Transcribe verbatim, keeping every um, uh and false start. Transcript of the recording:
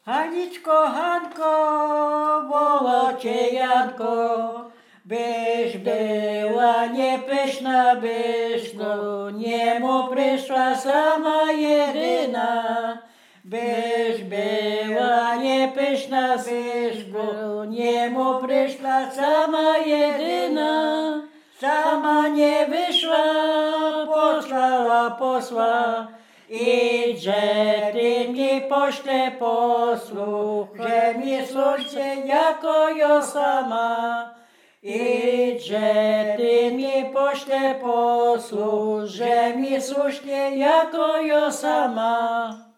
Haniczko, Hanko, woła cię Janko, byś była niepyszna, byś do niemu przyszła sama jedyna. Byś była niepyszna, byś do niemu przyszła sama jedyna. Sama nie wyszła, posłała posła. Idźże ty mi pośle posłuch, że mi słuchcie jako ja sama. Idźże ty mi pośle posłuch, że mi słusznie jako ja sama.